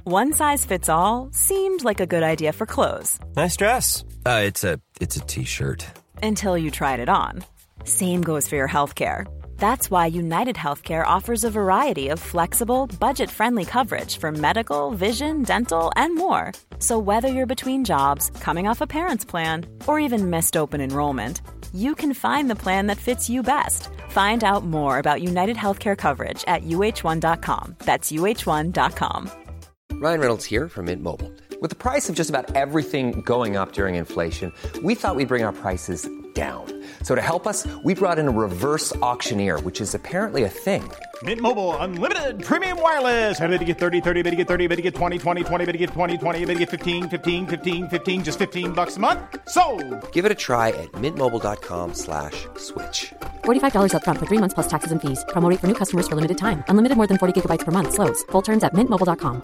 One size fits all seemed like a good idea for clothes. Nice dress. It's a t-shirt. Until you tried it on. Same goes for your healthcare. That's why United Healthcare offers a variety of flexible, budget-friendly coverage for medical, vision, dental, and more. So whether you're between jobs, coming off a parent's plan, or even missed open enrollment, you can find the plan that fits you best. Find out more about United Healthcare coverage at uh1.com. That's uh1.com. Ryan Reynolds here from Mint Mobile. With the price of just about everything going up during inflation, we thought we'd bring our prices down. So to help us, we brought in a reverse auctioneer, which is apparently a thing. Mint Mobile Unlimited Premium Wireless. How to get 30, 30, bit to get 30, bit to get 20, 20, 20, bit to get 20, 20, bit to get 15, 15, 15, 15, just $15 a month? Sold! Give it a try at mintmobile.com/switch. $45 up front for 3 months plus taxes and fees. Promo rate for new customers for limited time. Unlimited more than 40 gigabytes per month. Slows full terms at mintmobile.com.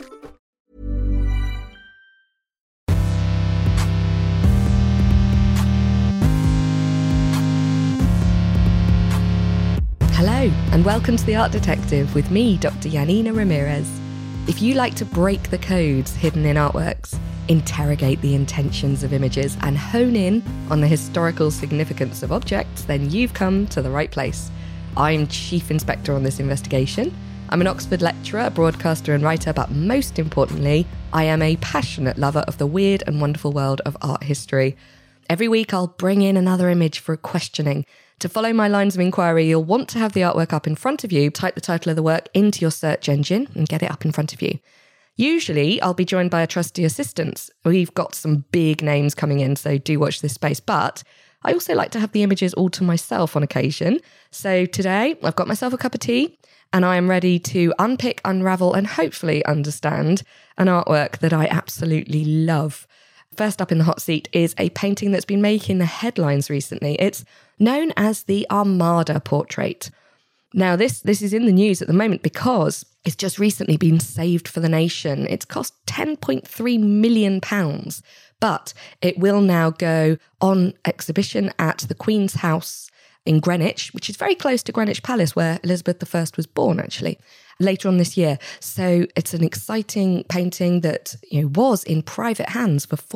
Hello, and welcome to The Art Detective with me, Dr. Yanina Ramirez. If you like to break the codes hidden in artworks, interrogate the intentions of images, and hone in on the historical significance of objects, then you've come to the right place. I'm Chief Inspector on this investigation. I'm an Oxford lecturer, a broadcaster and writer, but most importantly, I am a passionate lover of the weird and wonderful world of art history. Every week I'll bring in another image for questioning. To follow my lines of inquiry, you'll want to have the artwork up in front of you, type the title of the work into your search engine and get it up in front of you. Usually, I'll be joined by a trusty assistant. We've got some big names coming in, so do watch this space. But I also like to have the images all to myself on occasion. So today, I've got myself a cup of tea and I am ready to unpick, unravel and hopefully understand an artwork that I absolutely love. First up in the hot seat is a painting that's been making the headlines recently. It's known as the Armada portrait. Now, this is in the news at the moment because it's just recently been saved for the nation. It's cost £10.3 million, but it will now go on exhibition at the Queen's House in Greenwich, which is very close to Greenwich Palace, where Elizabeth I was born, actually, later on this year. So it's an exciting painting that was in private hands for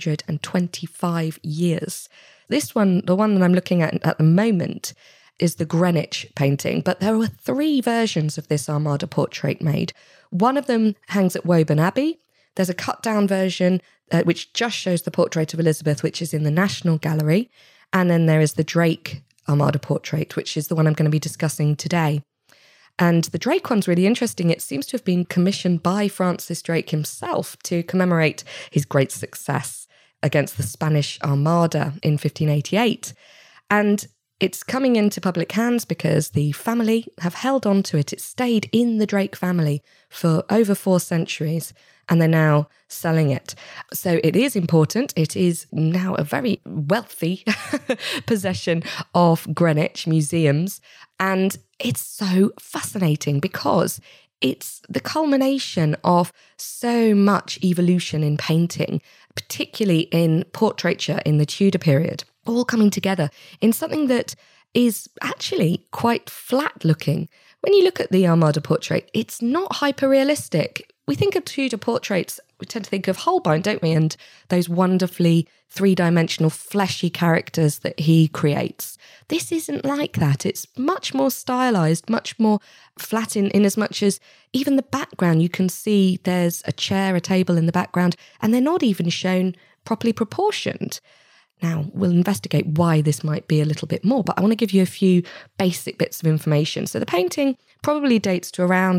425 years. This one, the one that I'm looking at the moment, is the Greenwich painting, but there were 3 versions of this Armada portrait made. One of them hangs at Woburn Abbey. There's a cut-down version which just shows the portrait of Elizabeth, which is in the National Gallery. And then there is the Drake Armada portrait, which is the one I'm going to be discussing today. And the Drake one's really interesting. It seems to have been commissioned by Francis Drake himself to commemorate his great success against the Spanish Armada in 1588. And it's coming into public hands because the family have held on to it. It stayed in the Drake family for over 4 centuries, and they're now selling it. So it is important. It is now a very wealthy possession of Greenwich museums. And it's so fascinating because it's the culmination of so much evolution in painting, particularly in portraiture in the Tudor period, all coming together in something that is actually quite flat looking. When you look at the Armada portrait, it's not hyper-realistic. We think of Tudor portraits, we tend to think of Holbein, don't we? And those wonderfully 3-dimensional fleshy characters that he creates. This isn't like that. It's much more stylized, much more flat in as much as even the background, you can see there's a chair, a table in the background, and they're not even shown properly proportioned. Now, we'll investigate why this might be a little bit more, but I want to give you a few basic bits of information. So the painting probably dates to around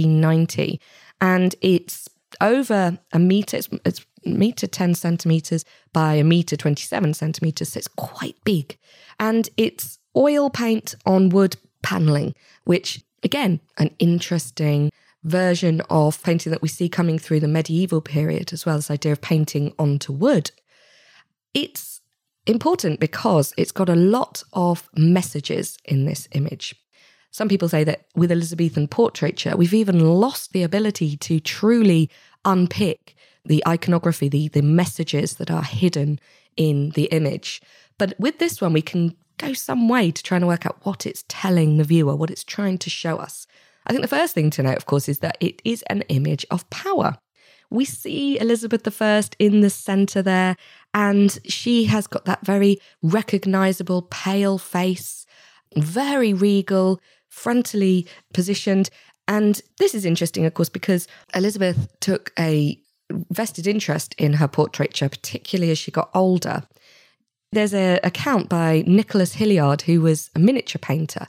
1590, and it's over a metre. It's metre 10 centimetres by a metre 27 centimetres, so it's quite big. And it's oil paint on wood panelling, which, again, an interesting version of painting that we see coming through the medieval period, as well as the idea of painting onto wood. It's important because it's got a lot of messages in this image. Some people say that with Elizabethan portraiture, we've even lost the ability to truly unpick the iconography, the messages that are hidden in the image. But with this one, we can go some way to try and work out what it's telling the viewer, what it's trying to show us. I think the first thing to note, of course, is that it is an image of power. we see Elizabeth I in the centre there, and she has got that very recognisable pale face, very regal, frontally positioned. And this is interesting, of course, because Elizabeth took a vested interest in her portraiture, particularly as she got older. There's an account by Nicholas Hilliard, who was a miniature painter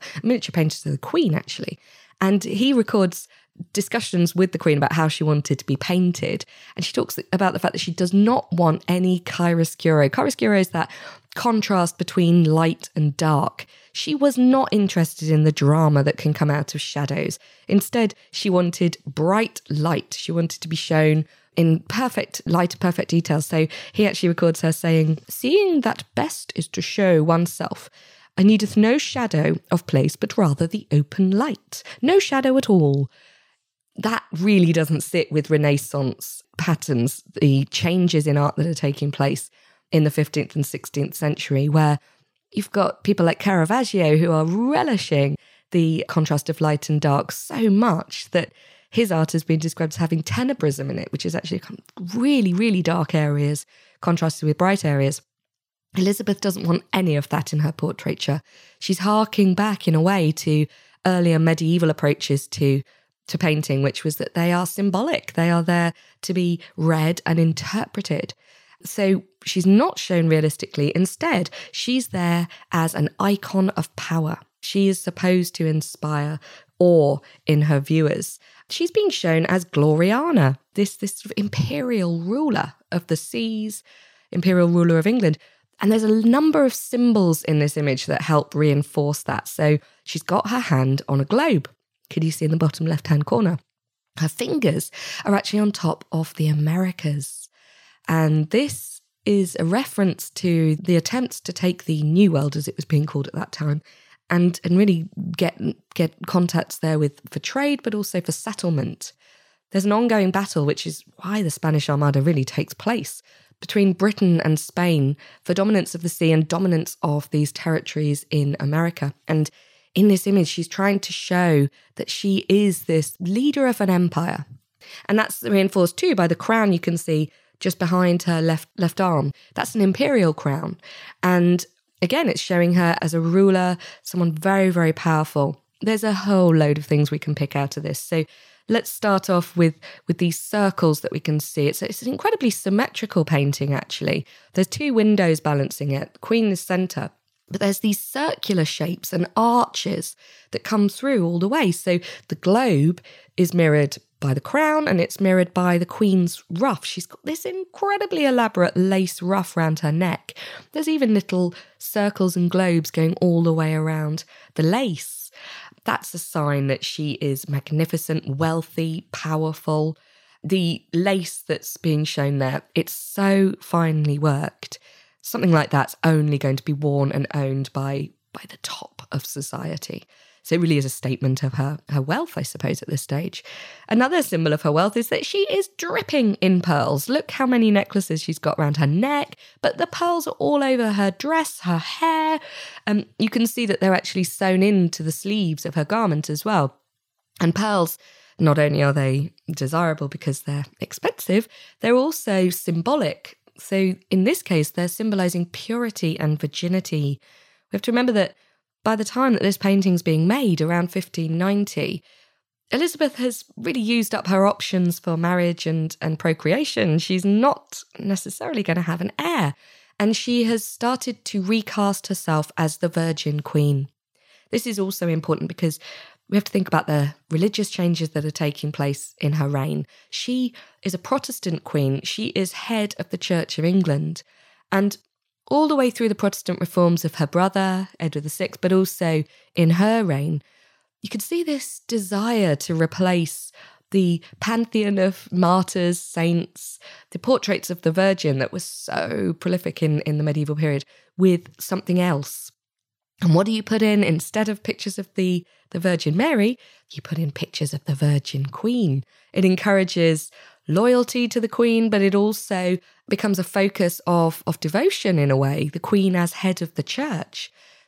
to the Queen, actually. And he records discussions with the Queen about how she wanted to be painted. And she talks about the fact that she does not want any chiaroscuro. Chiaroscuro is that contrast between light and dark. She was not interested in the drama that can come out of shadows. Instead, she wanted bright light. She wanted to be shown in perfect light, perfect detail. So he actually records her saying, "Seeing that best is to show oneself. I needeth no shadow of place, but rather the open light. No shadow at all." That really doesn't sit with Renaissance patterns, the changes in art that are taking place in the 15th and 16th century, where you've got people like Caravaggio who are relishing the contrast of light and dark so much that his art has been described as having tenebrism in it, which is actually really, really dark areas contrasted with bright areas. Elizabeth doesn't want any of that in her portraiture. She's harking back in a way to earlier medieval approaches to painting, which was that they are symbolic. They are there to be read and interpreted. So she's not shown realistically. Instead, she's there as an icon of power. She is supposed to inspire awe in her viewers. She's being shown as Gloriana, this sort of imperial ruler of the seas, imperial ruler of England. And there's a number of symbols in this image that help reinforce that. So she's got her hand on a globe. Can you see in the bottom left-hand corner? Her fingers are actually on top of the Americas. And this is a reference to the attempts to take the New World, as it was being called at that time, and really get contacts there for trade, but also for settlement. There's an ongoing battle, which is why the Spanish Armada really takes place, between Britain and Spain for dominance of the sea and dominance of these territories in America. And in this image, she's trying to show that she is this leader of an empire. And that's reinforced too by the crown you can see just behind her left arm. That's an imperial crown. And again, it's showing her as a ruler, someone very, very powerful. There's a whole load of things we can pick out of this. So let's start off with these circles that we can see. It's an incredibly symmetrical painting, actually. There's two windows balancing it. Queen is centre. But there's these circular shapes and arches that come through all the way. So the globe is mirrored by the crown and it's mirrored by the Queen's ruff. She's got this incredibly elaborate lace ruff around her neck. There's even little circles and globes going all the way around the lace. That's a sign that she is magnificent, wealthy, powerful. The lace that's being shown there, it's so finely worked. Something like that's only going to be worn and owned by the top of society. So it really is a statement of her wealth, I suppose, at this stage. Another symbol of her wealth is that she is dripping in pearls. Look how many necklaces she's got around her neck, but the pearls are all over her dress, her hair. You can see that they're actually sewn into the sleeves of her garment as well. And pearls, not only are they desirable because they're expensive, they're also symbolic. So in this case, they're symbolising purity and virginity. We have to remember that by the time that this painting's being made, around 1590, Elizabeth has really used up her options for marriage and procreation. She's not necessarily going to have an heir. And she has started to recast herself as the Virgin Queen. This is also important because we have to think about the religious changes that are taking place in her reign. She is a Protestant queen. She is head of the Church of England. And all the way through the Protestant reforms of her brother, Edward VI, but also in her reign, you could see this desire to replace the pantheon of martyrs, saints, the portraits of the Virgin that was so prolific in the medieval period, with something else. And what do you put in instead of pictures of the Virgin Mary? You put in pictures of the Virgin Queen. It encourages loyalty to the Queen, but it also becomes a focus of devotion in a way, the Queen as head of the church.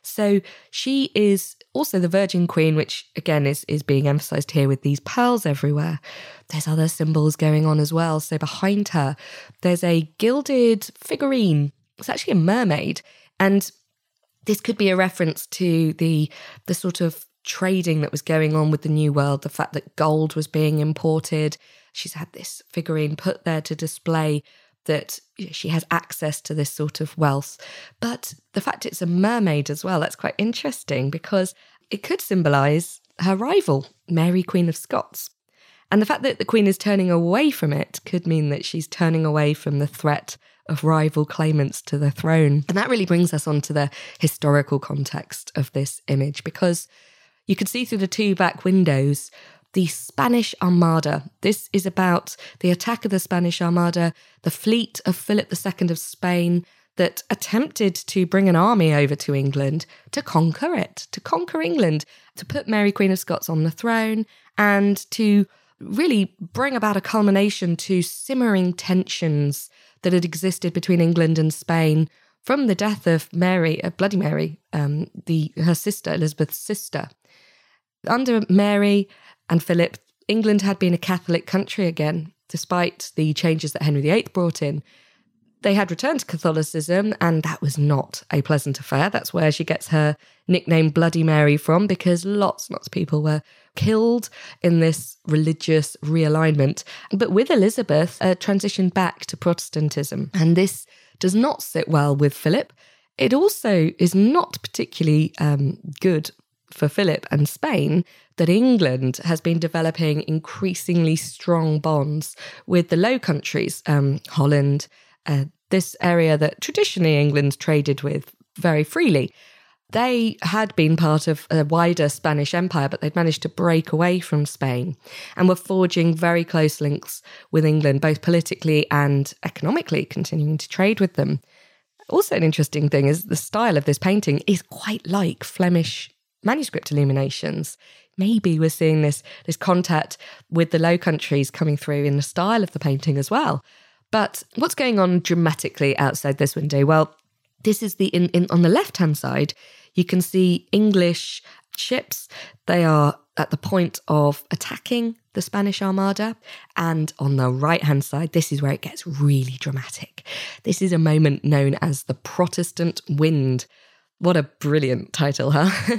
So she is also the Virgin Queen, which again is being emphasised here with these pearls everywhere. There's other symbols going on as well. So behind her, there's a gilded figurine. It's actually a mermaid. And this could be a reference to the sort of trading that was going on with the New World, the fact that gold was being imported. She's had this figurine put there to display that she has access to this sort of wealth. But the fact it's a mermaid as well, that's quite interesting because it could symbolise her rival, Mary, Queen of Scots. And the fact that the Queen is turning away from it could mean that she's turning away from the threat of rival claimants to the throne. And that really brings us on to the historical context of this image, because you could see through the two back windows the Spanish Armada. This is about the attack of the Spanish Armada, the fleet of Philip II of Spain that attempted to bring an army over to England to conquer it, to conquer England, to put Mary, Queen of Scots on the throne, and to really bring about a culmination to simmering tensions that had existed between England and Spain from the death of Mary, Bloody Mary, her sister, Elizabeth's sister. Under Mary and Philip, England had been a Catholic country again, despite the changes that Henry VIII brought in. They had returned to Catholicism, and that was not a pleasant affair. That's where she gets her nickname Bloody Mary from, because lots of people were killed in this religious realignment. But with Elizabeth, transitioned back to Protestantism. And this does not sit well with Philip. It also is not particularly good for Philip and Spain that England has been developing increasingly strong bonds with the Low Countries, Holland, this area that traditionally England traded with very freely. They had been part of a wider Spanish empire, but they'd managed to break away from Spain and were forging very close links with England, both politically and economically, continuing to trade with them. Also, an interesting thing is the style of this painting is quite like Flemish manuscript illuminations. Maybe we're seeing this contact with the Low Countries coming through in the style of the painting as well. But what's going on dramatically outside this window? Well, this is on the left-hand side, you can see English ships. They are at the point of attacking the Spanish Armada. And on the right-hand side, this is where it gets really dramatic. This is a moment known as the Protestant Wind. What a brilliant title, huh?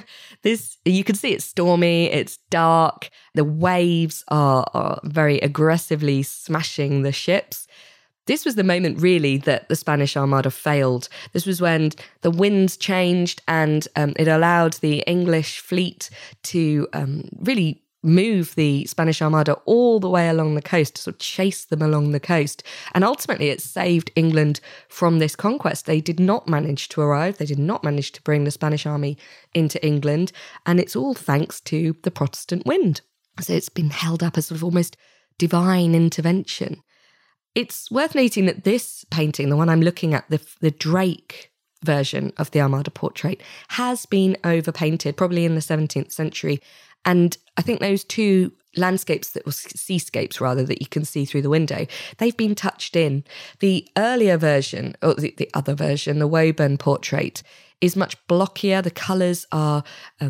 You can see it's stormy, it's dark, the waves are very aggressively smashing the ships. This was the moment, really, that the Spanish Armada failed. This was when the winds changed and it allowed the English fleet to really move the Spanish Armada all the way along the coast, to sort of chase them along the coast. And ultimately, it saved England from this conquest. They did not manage to arrive. They did not manage to bring the Spanish army into England. And it's all thanks to the Protestant wind. So it's been held up as sort of almost divine intervention. It's worth noting that this painting, the one I'm looking at, the Drake version of the Armada portrait, has been overpainted, probably in the 17th century. And I think those two landscapes, seascapes rather, that you can see through the window, they've been touched in. The earlier version, or the other version, the Woburn portrait, is much blockier. The colours are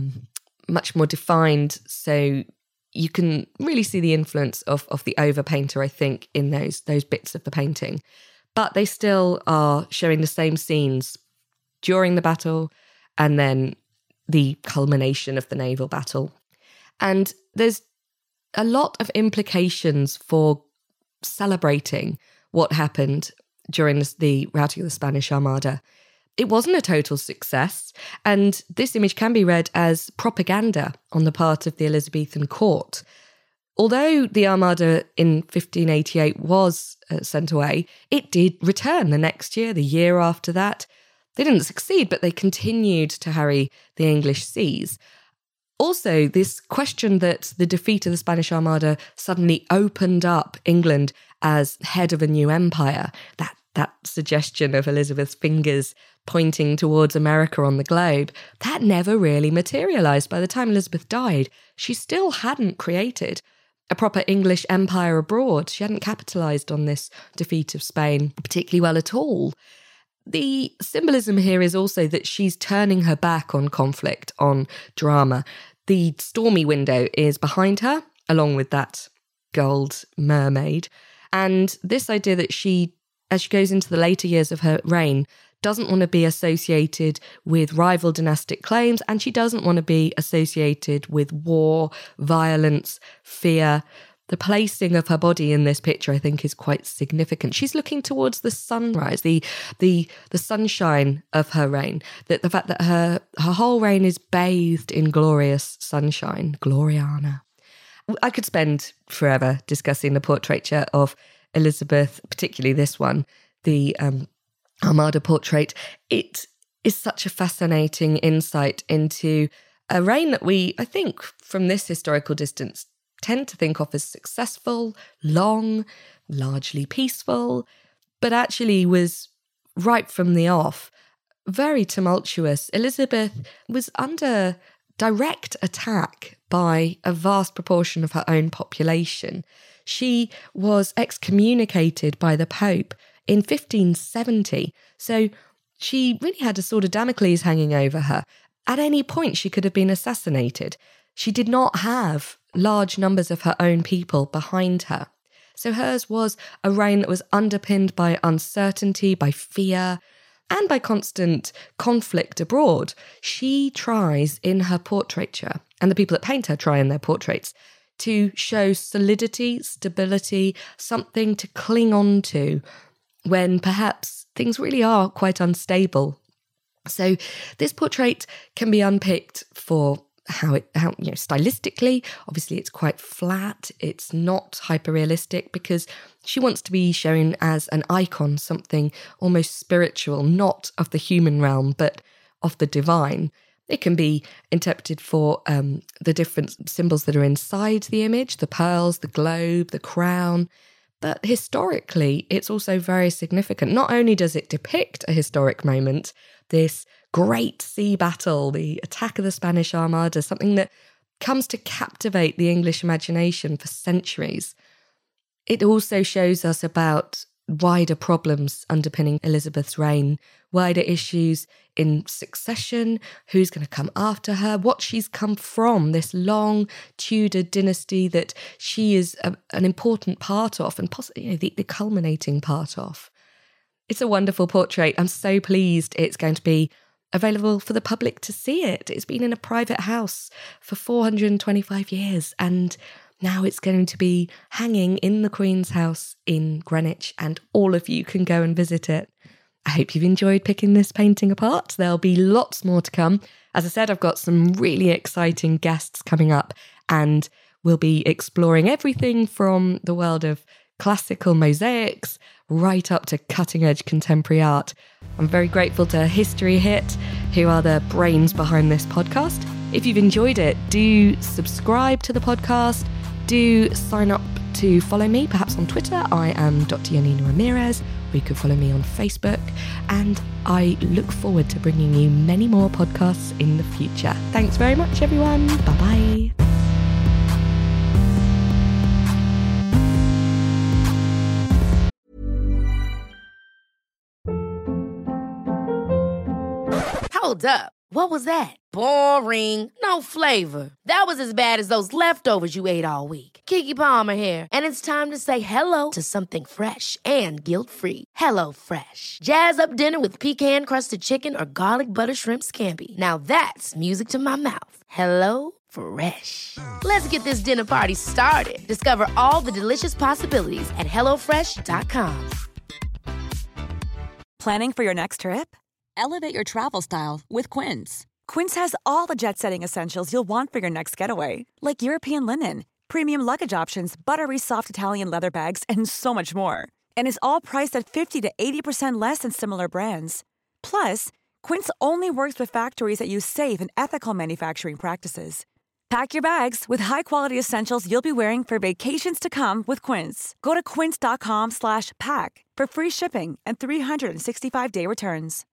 much more defined, so you can really see the influence of the overpainter, I think, in those bits of the painting. But they still are showing the same scenes during the battle and then the culmination of the naval battle. And there's a lot of implications for celebrating what happened during the routing of the Spanish Armada. It wasn't a total success, and this image can be read as propaganda on the part of the Elizabethan court. Although the Armada in 1588 was sent away, it did return the next year, the year after that. They didn't succeed, but they continued to harry the English seas. Also, this question that the defeat of the Spanish Armada suddenly opened up England as head of a new empire, that suggestion of Elizabeth's fingers pointing towards America on the globe, that never really materialised. By the time Elizabeth died, she still hadn't created a proper English empire abroad. She hadn't capitalised on this defeat of Spain particularly well at all. the symbolism here is also that she's turning her back on conflict, on drama. The stormy window is behind her, along with that gold mermaid. And this idea that she, as she goes into the later years of her reign, doesn't want to be associated with rival dynastic claims, and she doesn't want to be associated with war, violence, fear. The placing of her body in this picture, I think, is quite significant. She's looking towards the sunrise, the sunshine of her reign. That the fact that her whole reign is bathed in glorious sunshine, Gloriana. I could spend forever discussing the portraiture of Elizabeth, particularly this one, the Armada portrait. It is such a fascinating insight into a reign that we, I think, from this historical distance, tend to think of as successful, long, largely peaceful, but actually was right from the off very tumultuous. Elizabeth was under direct attack by a vast proportion of her own population. She was excommunicated by the Pope in 1570, so she really had a sort of Damocles hanging over her. At any point, she could have been assassinated. She did not have large numbers of her own people behind her. So hers was a reign that was underpinned by uncertainty, by fear, and by constant conflict abroad. She tries in her portraiture, and the people that paint her try in their portraits, to show solidity, stability, something to cling on to when perhaps things really are quite unstable. So this portrait can be unpicked for how stylistically, obviously it's quite flat, it's not hyper-realistic because she wants to be shown as an icon, something almost spiritual, not of the human realm, but of the divine. It can be interpreted for the different symbols that are inside the image, the pearls, the globe, the crown. But historically, it's also very significant. Not only does it depict a historic moment, this great sea battle, the attack of the Spanish Armada, something that comes to captivate the English imagination for centuries. It also shows us about wider problems underpinning Elizabeth's reign, wider issues in succession, who's going to come after her, what she's come from, this long Tudor dynasty that she is an important part of and possibly the culminating part of. It's a wonderful portrait. I'm so pleased it's going to be available for the public to see it. It's been in a private house for 425 years and now it's going to be hanging in the Queen's house in Greenwich and all of you can go and visit it. I hope you've enjoyed picking this painting apart. There'll be lots more to come. As I said, I've got some really exciting guests coming up and we'll be exploring everything from the world of classical mosaics right up to cutting-edge contemporary art. I'm very grateful to History Hit, who are the brains behind this podcast. If you've enjoyed it, do subscribe to the podcast. Do sign up to follow me, perhaps on Twitter. I am Dr. Yanina Ramirez. Or you can follow me on Facebook. And I look forward to bringing you many more podcasts in the future. Thanks very much, everyone. Bye-bye. Hold up. What was that? Boring. No flavor. That was as bad as those leftovers you ate all week. Keke Palmer here, and it's time to say hello to something fresh and guilt-free. HelloFresh. Jazz up dinner with pecan-crusted chicken or garlic butter shrimp scampi. Now that's music to my mouth. HelloFresh. Let's get this dinner party started. Discover all the delicious possibilities at HelloFresh.com. Planning for your next trip? Elevate your travel style with Quince. Quince has all the jet-setting essentials you'll want for your next getaway, like European linen, premium luggage options, buttery soft Italian leather bags, and so much more. And is all priced at 50 to 80% less than similar brands. Plus, Quince only works with factories that use safe and ethical manufacturing practices. Pack your bags with high-quality essentials you'll be wearing for vacations to come with Quince. Go to quince.com/pack for free shipping and 365-day returns.